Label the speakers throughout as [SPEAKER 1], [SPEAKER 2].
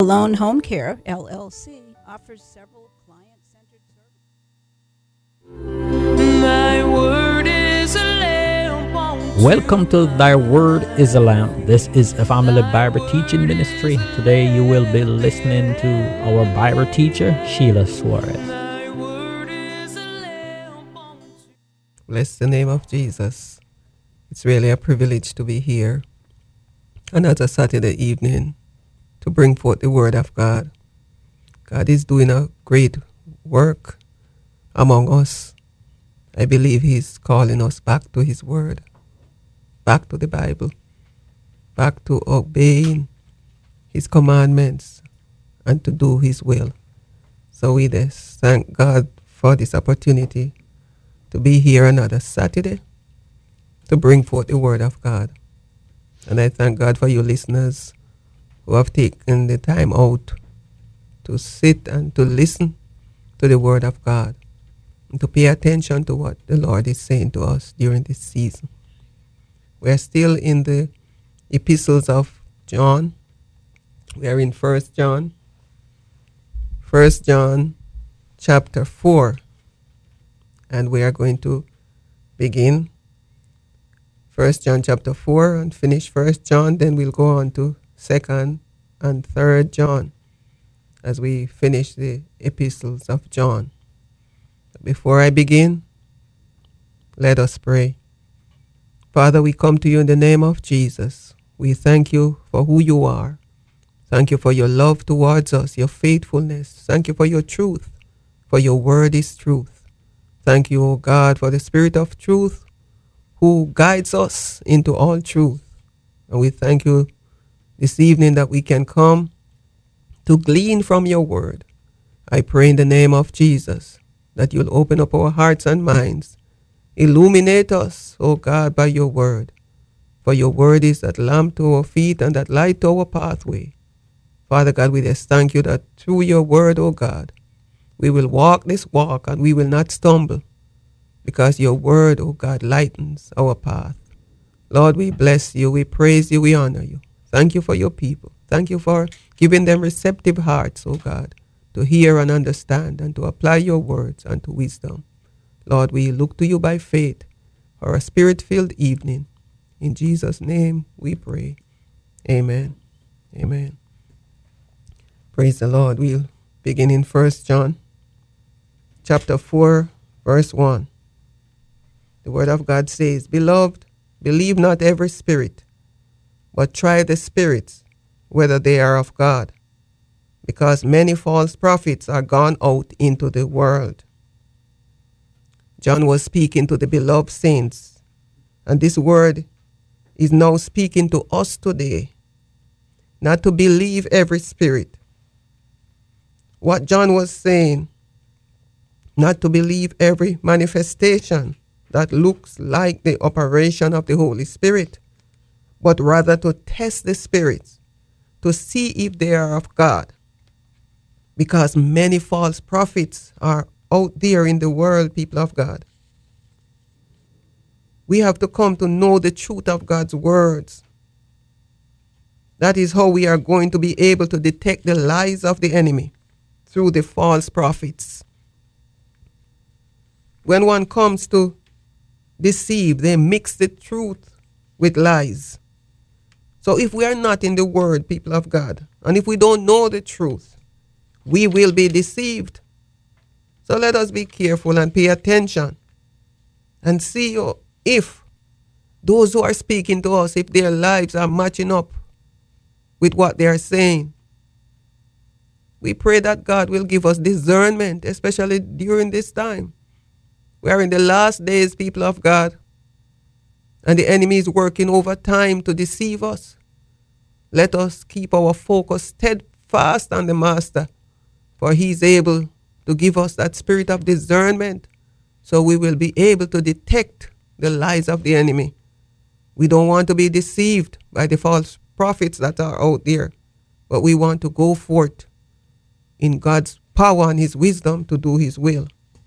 [SPEAKER 1] Alone Home Care, LLC, offers several client-centered services.
[SPEAKER 2] Thy word is a lamp unto
[SPEAKER 3] Welcome to Thy Word is a Lamp. This is a family Bible teaching ministry. Today you will be listening to our Bible teacher, Sheila Suarez.
[SPEAKER 2] thy word is a lamp unto
[SPEAKER 4] Bless the name of Jesus. It's really a privilege to be here another Saturday evening to bring forth the word of God. God is doing a great work among us. I believe He's calling us back to His word, back to the Bible, back to obeying His commandments and to do His will. So we just thank God for this opportunity to be here another Saturday to bring forth the word of God. And I thank God for you listeners who have taken the time out to sit and to listen to the word of God and to pay attention to what the Lord is saying to us during this season. We are still in the epistles of John. We are in 1 John. 1 John chapter 4. And we are going to begin 1 John chapter 4 and finish 1 John. Then we'll go on to 2nd and 3rd John as we finish the epistles of John. Before I begin, let us pray. Father, we come to you in the name of Jesus. We thank you for who you are. Thank you for your love towards us, your faithfulness. Thank you for your truth, for your word is truth. Thank you, O God, for the Spirit of truth who guides us into all truth. And we thank you this evening that we can come to glean from your word. I pray in the name of Jesus that you'll open up our hearts and minds. Illuminate us, O God, by your word. For your word is that lamp to our feet and that light to our pathway. Father God, we just thank you that through your word, O God, we will walk this walk and we will not stumble, because your word, O God, lightens our path. Lord, we bless you, we praise you, we honor you. Thank you for your people. Thank you for giving them receptive hearts, O God, to hear and understand and to apply your words unto wisdom. Lord, we look to you by faith for a spirit-filled evening. In Jesus' name we pray. Amen. Amen. Praise the Lord. We'll begin in 1 John chapter 4, verse 1. The word of God says, Beloved, believe not every spirit, but try the spirits, whether they are of God, because many false prophets are gone out into the world. John was speaking to the beloved saints, and this word is now speaking to us today, not to believe every spirit. What John was saying, not to believe every manifestation that looks like the operation of the Holy Spirit, but rather to test the spirits, to see if they are of God. Because many false prophets are out there in the world, people of God. We have to come to know the truth of God's words. That is how we are going to be able to detect the lies of the enemy, through the false prophets. When one comes to deceive, they mix the truth with lies. So if we are not in the word, people of God, and if we don't know the truth, we will be deceived. So let us be careful and pay attention and see if those who are speaking to us, if their lives are matching up with what they are saying. We pray that God will give us discernment, especially during this time. We are in the last days, people of God, and the enemy is working overtime to deceive us. Let us keep our focus steadfast on the Master, for he is able to give us that spirit of discernment, so we will be able to detect the lies of the enemy. We don't want to be deceived by the false prophets that are out there, but we want to go forth in God's power and his wisdom to do his will.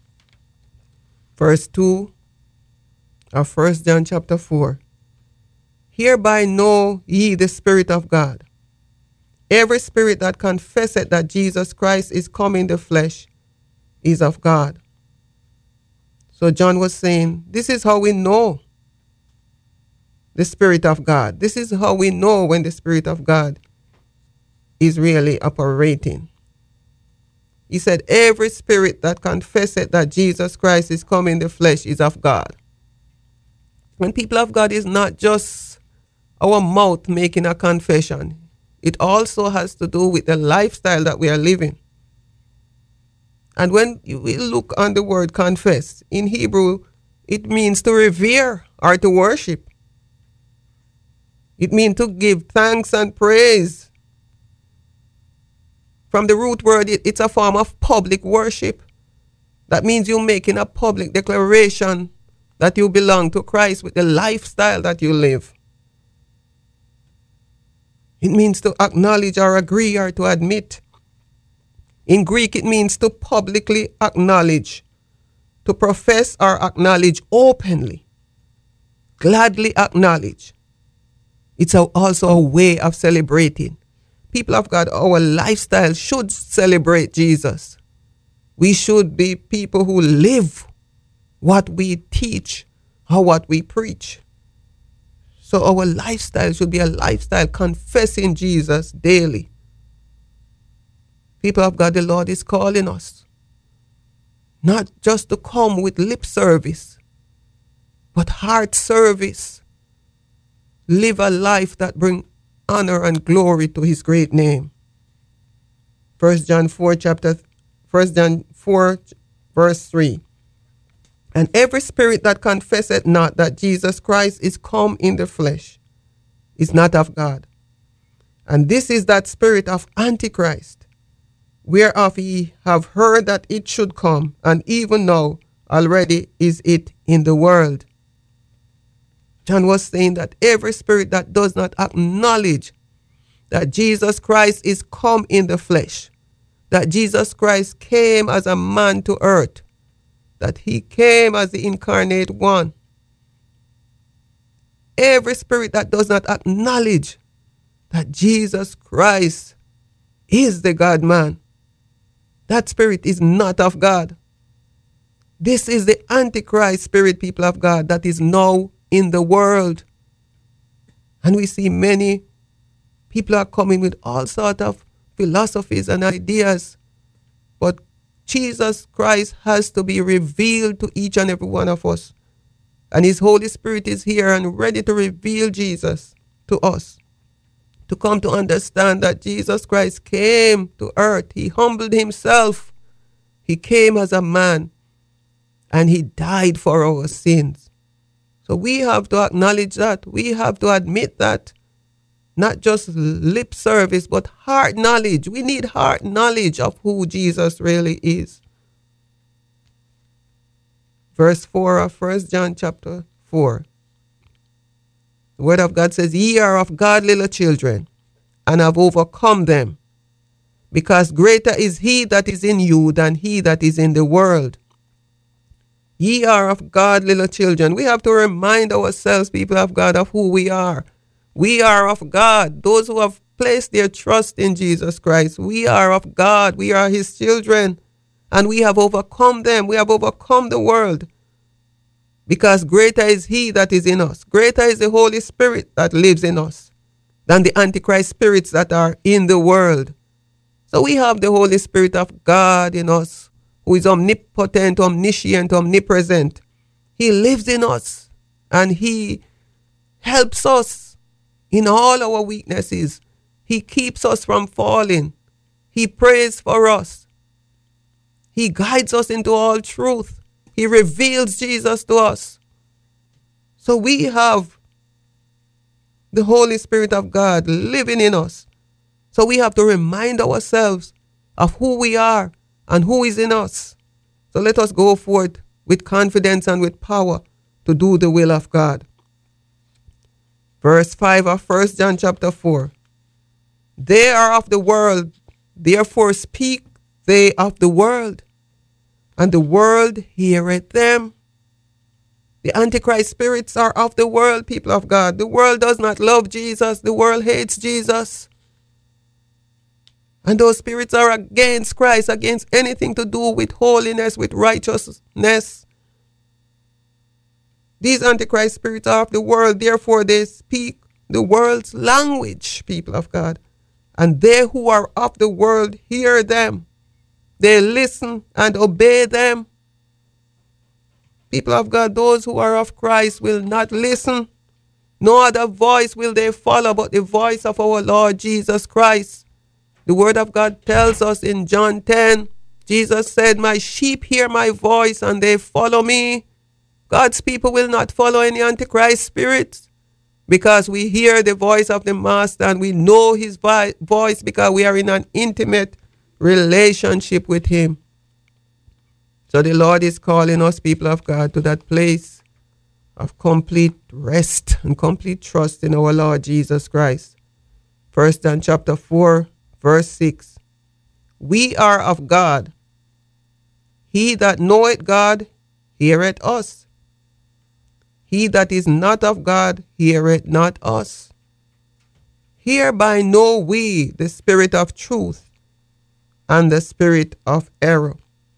[SPEAKER 4] Verse 2 of 1 John chapter 4. Hereby know ye the Spirit of God. every spirit that confesseth that Jesus Christ is come in the flesh is of God. So John was saying, this is how we know the Spirit of God. This is how we know when the Spirit of God is really operating. He said, every spirit that confesseth that Jesus Christ is come in the flesh is of God. When people of God, is not just our mouth making a confession. It also has to do with the lifestyle that we are living. And when we look on the word confess, in Hebrew, it means to revere or to worship. It means to give thanks and praise. From the root word, it's a form of public worship. That means you're making a public declaration that you belong to Christ with the lifestyle that you live. It means to acknowledge or agree or to admit. In Greek, it means to publicly acknowledge, to profess or acknowledge openly, gladly acknowledge. It's also a way of celebrating. People of God, our lifestyle should celebrate Jesus. We should be people who live what we teach or what we preach. So our lifestyle should be a lifestyle confessing Jesus daily. People of God, the Lord is calling us not just to come with lip service, but heart service. Live a life that brings honor and glory to his great name. 1 John 4 verse 3. And every spirit that confesseth not that Jesus Christ is come in the flesh is not of God. And this is that spirit of Antichrist, whereof ye have heard that it should come, and even now already is it in the world. John was saying that every spirit that does not acknowledge that Jesus Christ is come in the flesh, that Jesus Christ came as a man to earth, that he came as the incarnate one. Every spirit that does not acknowledge that Jesus Christ is the God-man, that spirit is not of God. This is the Antichrist spirit, people of God, that is now in the world. And we see many people are coming with all sorts of philosophies and ideas. But Jesus Christ has to be revealed to each and every one of us. And his Holy Spirit is here and ready to reveal Jesus to us. To come to understand that Jesus Christ came to earth. He humbled himself. He came as a man. And he died for our sins. So we have to acknowledge that. We have to admit that. Not just lip service, but heart knowledge. We need heart knowledge of who Jesus really is. Verse 4 of 1 John chapter 4. The word of God says, ye are of God, little children, and have overcome them, because greater is he that is in you than he that is in the world. Ye are of God, little children. We have to remind ourselves, people of God, of who we are. We are of God. Those who have placed their trust in Jesus Christ, we are of God. We are his children. And we have overcome them. We have overcome the world. Because greater is he that is in us. Greater is the Holy Spirit that lives in us than the Antichrist spirits that are in the world. So we have the Holy Spirit of God in us, who is omnipotent, omniscient, omnipresent. He lives in us and he helps us in all our weaknesses. He keeps us from falling. He prays for us. He guides us into all truth. He reveals Jesus to us. So we have the Holy Spirit of God living in us. So we have to remind ourselves of who we are and who is in us. So let us go forth with confidence and with power to do the will of God. Verse 5 of 1 John chapter 4. They are of the world, therefore speak they of the world, and the world heareth them. The Antichrist spirits are of the world, people of God. The world does not love Jesus. The world hates Jesus. And those spirits are against Christ, against anything to do with holiness, with righteousness. These Antichrist spirits are of the world, therefore they speak the world's language, people of God. And they who are of the world hear them. They listen and obey them. People of God, those who are of Christ will not listen. No other voice will they follow but the voice of our Lord Jesus Christ. The word of God tells us in John 10, Jesus said, "My sheep hear my voice and they follow me." God's people will not follow any Antichrist spirits because we hear the voice of the Master and we know his voice because we are in an intimate relationship with him. So the Lord is calling us, people of God, to that place of complete rest and complete trust in our Lord Jesus Christ. 1 John chapter 4, verse 6. We are of God. He that knoweth God heareth us. He that is not of God heareth not us. Hereby know we the spirit of truth and the spirit of error.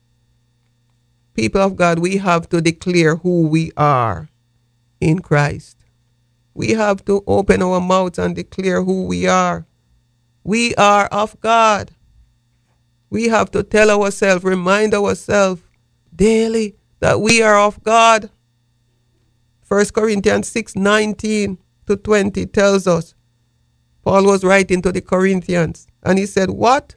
[SPEAKER 4] People of God, we have to declare who we are in Christ. We have to open our mouths and declare who we are. We are of God. We have to tell ourselves, remind ourselves daily that we are of God. 1 Corinthians 6:19 to 20 tells us, Paul was writing to the Corinthians, and he said, "What?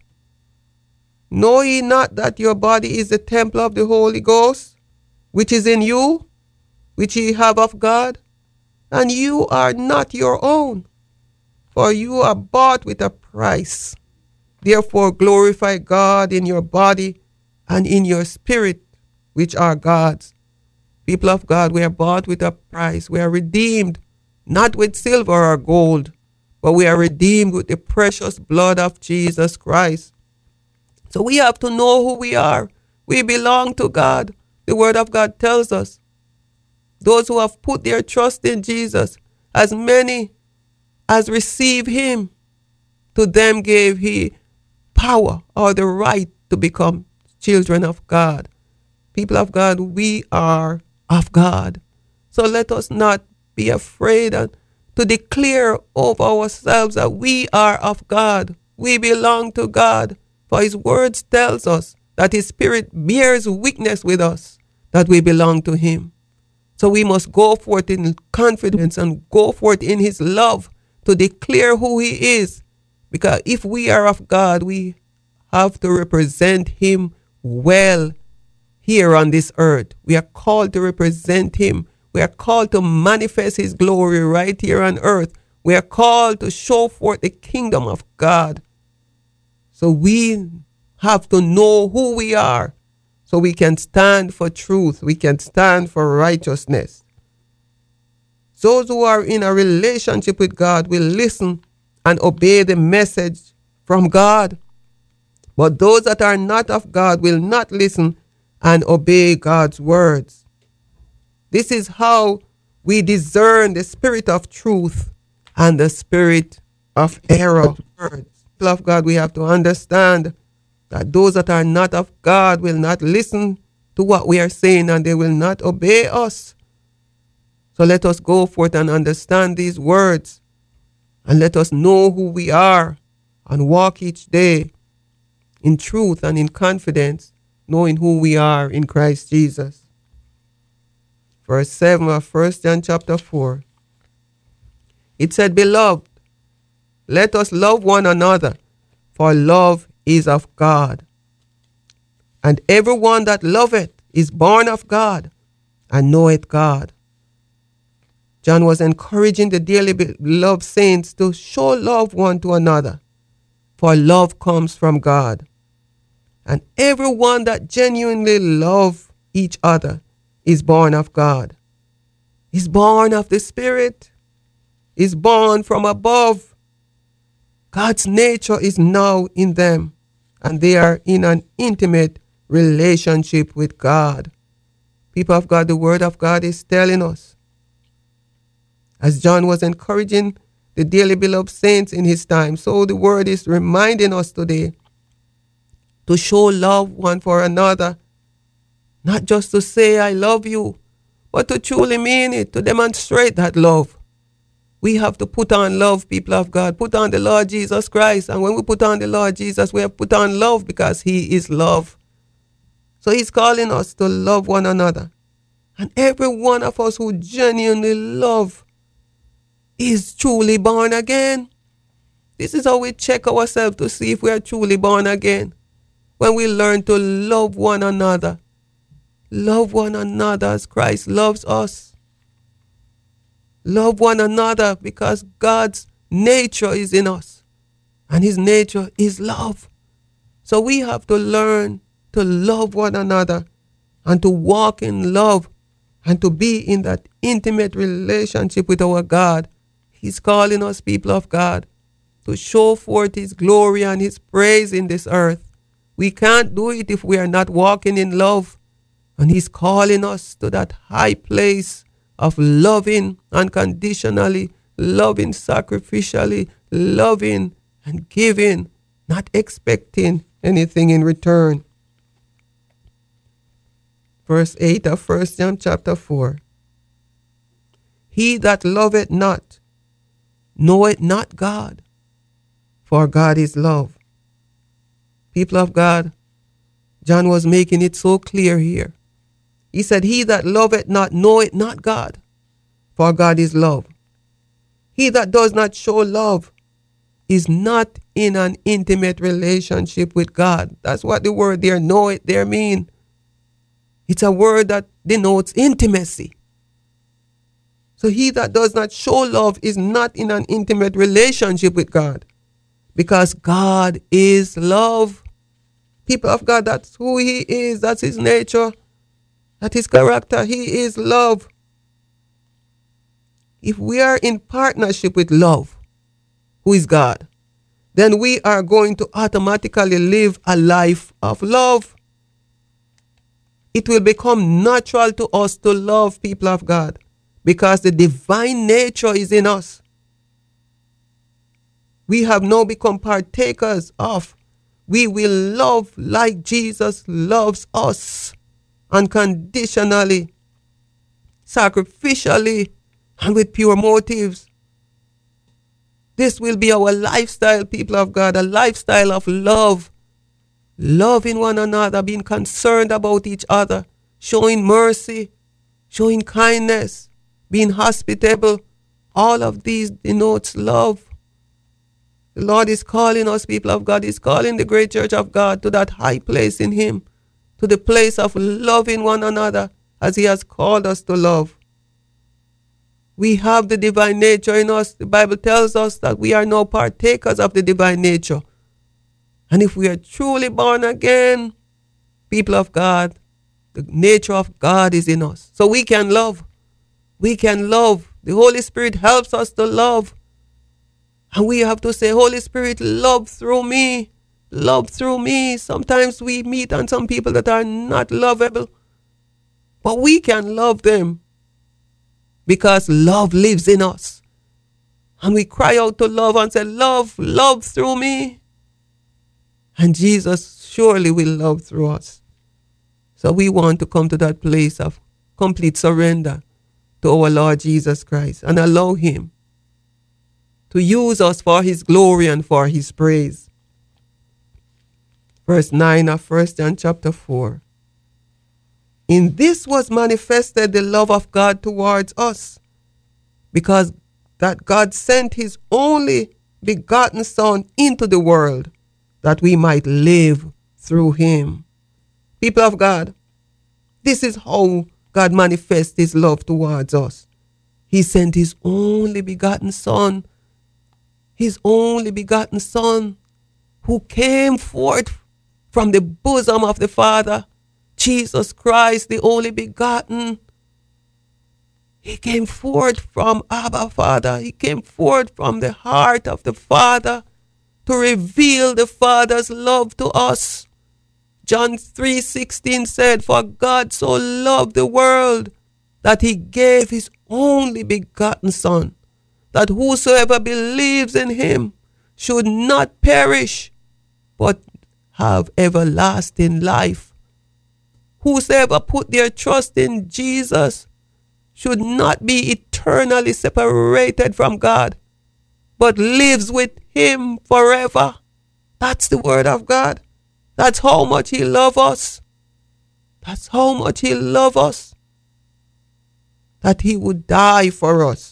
[SPEAKER 4] Know ye not that your body is the temple of the Holy Ghost, which is in you, which ye have of God? And you are not your own, for you are bought with a price. Therefore glorify God in your body and in your spirit, which are God's." People of God, we are bought with a price. We are redeemed, not with silver or gold, but we are redeemed with the precious blood of Jesus Christ. So we have to know who we are. We belong to God. The word of God tells us, those who have put their trust in Jesus, as many as receive him, to them gave he power or the right to become children of God. People of God, we are of God. So let us not be afraid to declare over ourselves that we are of God. We belong to God. For his words tells us that his spirit bears witness with us that we belong to him. So we must go forth in confidence and go forth in his love to declare who he is. Because if we are of God, we have to represent him well here on this earth. We are called to represent him. We are called to manifest his glory right here on earth. We are called to show forth the kingdom of God. So we have to know who we are so we can stand for truth. We can stand for righteousness. Those who are in a relationship with God will listen and obey the message from God. But those that are not of God will not listen and obey God's words. This is how we discern the spirit of truth and the spirit of error. People of God, we have to understand that those that are not of God will not listen to what we are saying and they will not obey us. So let us go forth and understand these words and let us know who we are and walk each day in truth and in confidence, knowing who we are in Christ Jesus. Verse 7 of 1 John chapter 4. It said, "Beloved, let us love one another, for love is of God. And everyone that loveth is born of God and knoweth God." John was encouraging the dearly beloved saints to show love one to another, for love comes from God. And everyone that genuinely loves each other is born of God, is born of the Spirit, is born from above. God's nature is now in them, and they are in an intimate relationship with God. People of God, the word of God is telling us, as John was encouraging the dearly beloved saints in his time. So the word is reminding us today to show love one for another, not just to say I love you, but to truly mean it, to demonstrate that love. We have to put on love, people of God. Put on the Lord Jesus Christ. And when we put on the Lord Jesus, we have put on love because he is love. So he's calling us to love one another. And every one of us who genuinely love is truly born again. This is how we check ourselves to see if we are truly born again. When we learn to love one another. Love one another as Christ loves us. Love one another because God's nature is in us. And his nature is love. So we have to learn to love one another and to walk in love and to be in that intimate relationship with our God. He's calling us, people of God, to show forth his glory and his praise in this earth. We can't do it if we are not walking in love. And he's calling us to that high place of loving unconditionally, loving sacrificially, loving and giving, not expecting anything in return. Verse 8 of 1 John chapter 4. He that loveth not, knoweth not God, for God is love. People of God, John was making it so clear here. He said, he that loveth not, knoweth not God, for God is love. He that does not show love is not in an intimate relationship with God. That's what the word there, know it, there mean. It's a word that denotes intimacy. So he that does not show love is not in an intimate relationship with God, because God is love. People of God, that's who he is. That's his nature. That's his character. He is love. If we are in partnership with love, who is God, then we are going to automatically live a life of love. It will become natural to us to love, people of God, because the divine nature is in us. We have now become partakers of. We will love like Jesus loves us, unconditionally, sacrificially, and with pure motives. This will be our lifestyle, people of God, a lifestyle of love. Loving one another, being concerned about each other, showing mercy, showing kindness, being hospitable. All of these denotes love. The Lord is calling us, people of God. He's calling the great church of God to that high place in him, to the place of loving one another as he has called us to love. We have the divine nature in us. The Bible tells us that we are now partakers of the divine nature. And if we are truly born again, people of God, the nature of God is in us. So we can love. We can love. The Holy Spirit helps us to love. And we have to say, Holy Spirit, love through me. Love through me. Sometimes we meet on some people that are not lovable. But we can love them because love lives in us. And we cry out to love and say, love, love through me. And Jesus surely will love through us. So we want to come to that place of complete surrender to our Lord Jesus Christ and allow him to use us for his glory and for his praise. Verse 9 of 1 John chapter 4. In this was manifested the love of God towards us, because that God sent his only begotten Son into the world, that we might live through him. People of God, this is how God manifests his love towards us. He sent his only begotten Son, who came forth from the bosom of the Father, Jesus Christ, the only begotten. He came forth from Abba Father. He came forth from the heart of the Father to reveal the Father's love to us. John 3:16 said, for God so loved the world that he gave his only begotten Son, that whosoever believes in him should not perish, but have everlasting life. Whosoever put their trust in Jesus should not be eternally separated from God, but lives with him forever. That's the word of God. That's how much he loves us. That's how much he loves us. That he would die for us.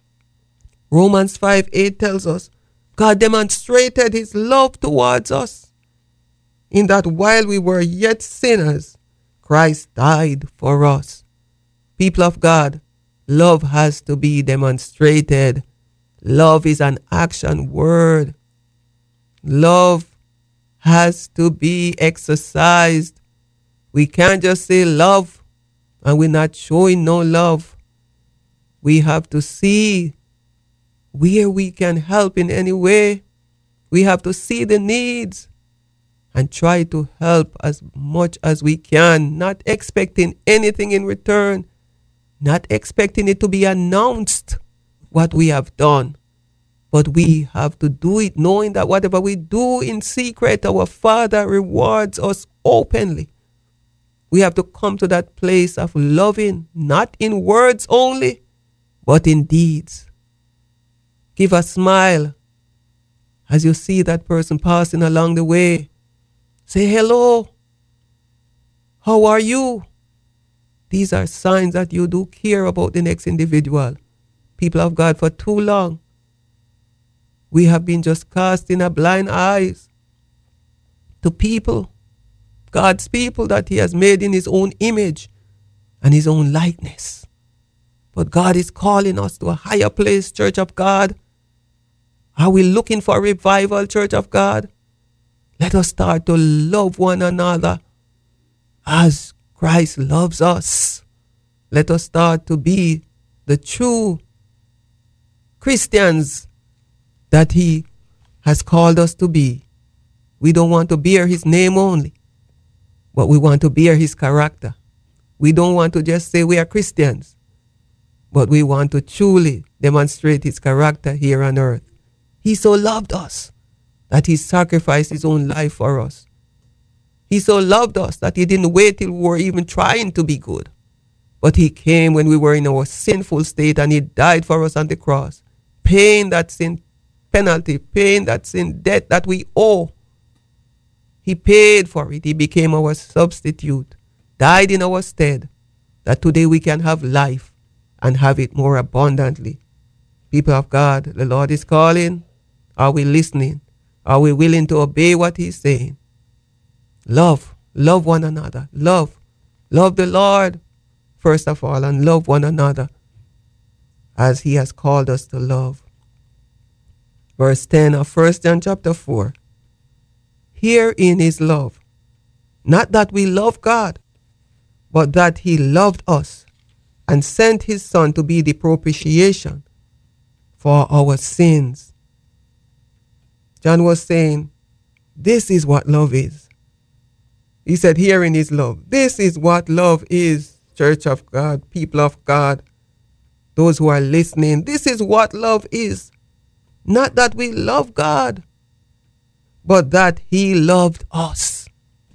[SPEAKER 4] Romans 5:8 tells us, God demonstrated his love towards us, in that while we were yet sinners, Christ died for us. People of God, love has to be demonstrated. Love is an action word. Love has to be exercised. We can't just say love and we're not showing no love. We have to see where we can help in any way. We have to see the needs and try to help as much as we can, not expecting anything in return, not expecting it to be announced what we have done. But we have to do it knowing that whatever we do in secret, our Father rewards us openly. We have to come to that place of loving, not in words only, but in deeds. Give a smile as you see that person passing along the way. Say hello. How are you? These are signs that you do care about the next individual. People of God, for too long, we have been just casting a blind eyes to people, God's people that he has made in his own image and his own likeness. But God is calling us to a higher place, Church of God. Are we looking for revival, Church of God? Let us start to love one another as Christ loves us. Let us start to be the true Christians that he has called us to be. We don't want to bear his name only, but we want to bear his character. We don't want to just say we are Christians, but we want to truly demonstrate his character here on earth. He so loved us that he sacrificed his own life for us. He so loved us that he didn't wait till we were even trying to be good, but he came when we were in our sinful state and he died for us on the cross, paying that sin penalty, paying that sin debt that we owe. He paid for it. He became our substitute, died in our stead, that today we can have life and have it more abundantly. People of God, the Lord is calling. Are we listening? Are we willing to obey what he's saying? Love one another. Love the Lord first of all, and love one another as he has called us to love. Verse 10 of 1 John chapter 4. Herein is love, not that we love God, but that he loved us and sent his Son to be the propitiation for our sins. John was saying, this is what love is. He said, herein is love. This is what love is, Church of God, people of God, those who are listening. This is what love is. Not that we love God, but that he loved us.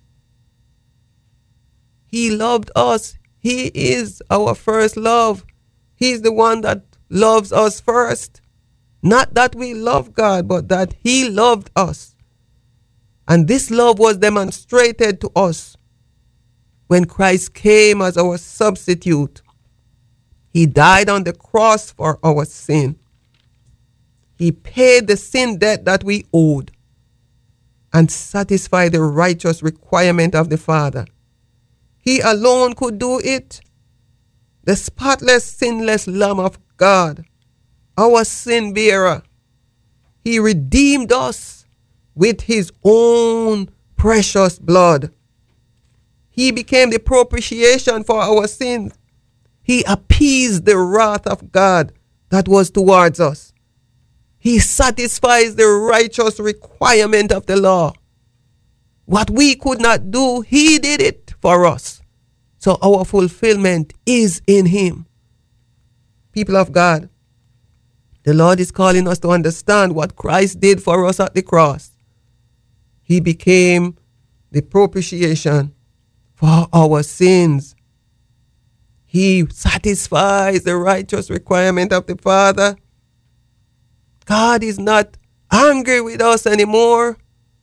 [SPEAKER 4] He loved us. He is our first love. He's the one that loves us first. Not that we love God, but that he loved us. And this love was demonstrated to us when Christ came as our substitute. He died on the cross for our sin. He paid the sin debt that we owed and satisfied the righteous requirement of the Father. He alone could do it. The spotless, sinless Lamb of God, our sin bearer. He redeemed us with his own precious blood. He became the propitiation for our sins. He appeased the wrath of God that was towards us. He satisfies the righteous requirement of the law. What we could not do, he did it for us. So our fulfillment is in him. People of God, The Lord is calling us to understand what Christ did for us at the cross. He became the propitiation for our sins. He satisfies the righteous requirement of the Father. God is not angry with us anymore.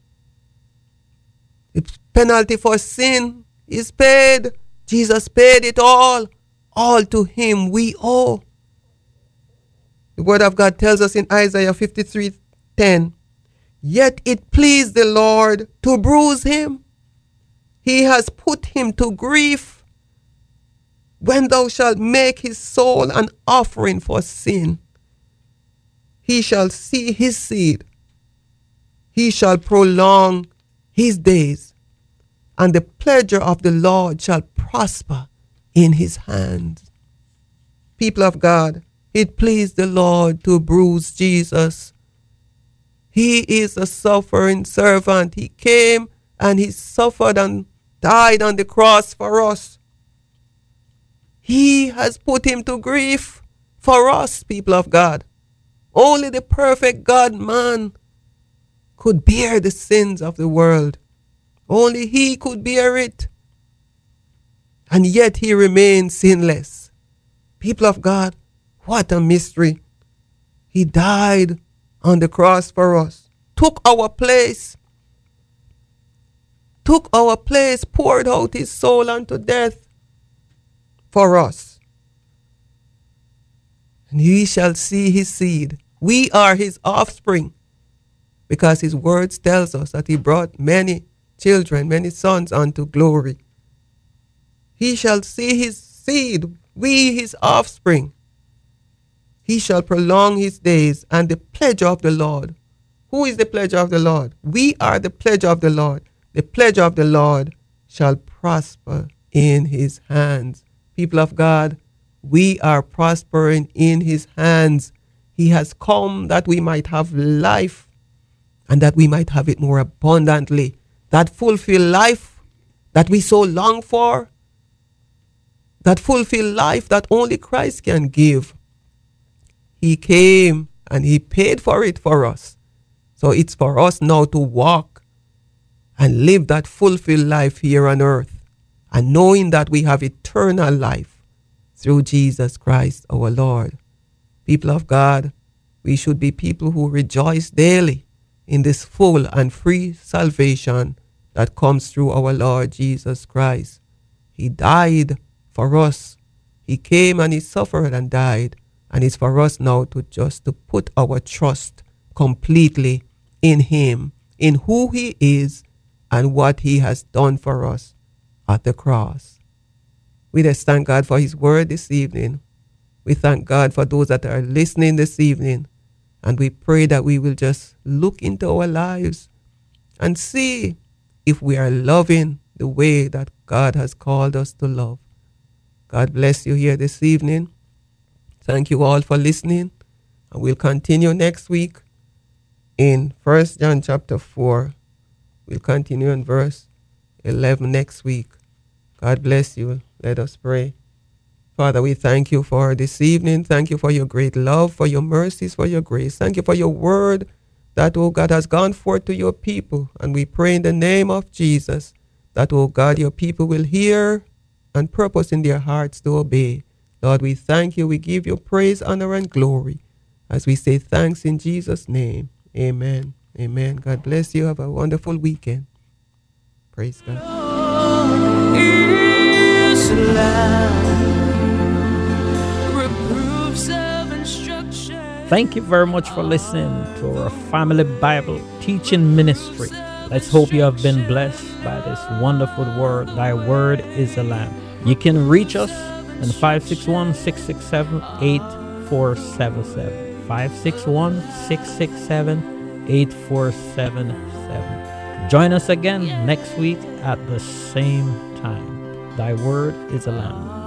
[SPEAKER 4] The penalty for sin is paid. Jesus paid it all. All to him we owe. The word of God tells us in Isaiah 53:10, yet it pleased the Lord to bruise him. He has put him to grief. When thou shalt make his soul an offering for sin, he shall see his seed. He shall prolong his days, and the pleasure of the Lord shall prosper in his hands. People of God, it pleased the Lord to bruise Jesus. He is a suffering servant. He came and he suffered and died on the cross for us. He has put him to grief for us, people of God. Only the perfect God-man could bear the sins of the world. Only he could bear it. And yet he remained sinless. People of God, what a mystery. He died on the cross for us. Took our place. Poured out his soul unto death for us. And he shall see his seed. We are his offspring, because his words tells us that he brought many children, many sons unto glory. He shall see his seed, we his offspring. He shall prolong his days, and the pledge of the Lord. Who is the pledge of the Lord? We are the pledge of the Lord. The pledge of the Lord shall prosper in his hands. People of God, we are prospering in his hands. He has come that we might have life, and that we might have it more abundantly. That fulfilled life that we so long for. That fulfilled life that only Christ can give. He came and he paid for it for us. So it's for us now to walk and live that fulfilled life here on earth, and knowing that we have eternal life through Jesus Christ our Lord. People of God, we should be people who rejoice daily in this full and free salvation that comes through our Lord Jesus Christ. He died for us. He came and he suffered and died. And it's for us now to just to put our trust completely in him, in who he is and what he has done for us at the cross. We just thank God for his word this evening. We thank God for those that are listening this evening. And we pray that we will just look into our lives and see if we are loving the way that God has called us to love. God bless you here this evening. Thank you all for listening. And we'll continue next week in 1 John chapter 4. We'll continue in verse 11 next week. God bless you. Let us pray. Father, we thank you for this evening. Thank you for your great love, for your mercies, for your grace. Thank you for your word that, oh God, has gone forth to your people. And we pray in the name of Jesus that, oh God, your people will hear and purpose in their hearts to obey. Lord, we thank you. We give you praise, honor, and glory as we say thanks in Jesus' name. Amen. Amen. God bless you. Have a wonderful weekend. Praise God.
[SPEAKER 3] Thank you very much for listening to our Family Bible Teaching Ministry. Let's hope you have been blessed by this wonderful word. Thy word is a lamp. You can reach us on 561-667-8477. 561-667-8477. Join us again next week at the same time. Thy word is a lamp.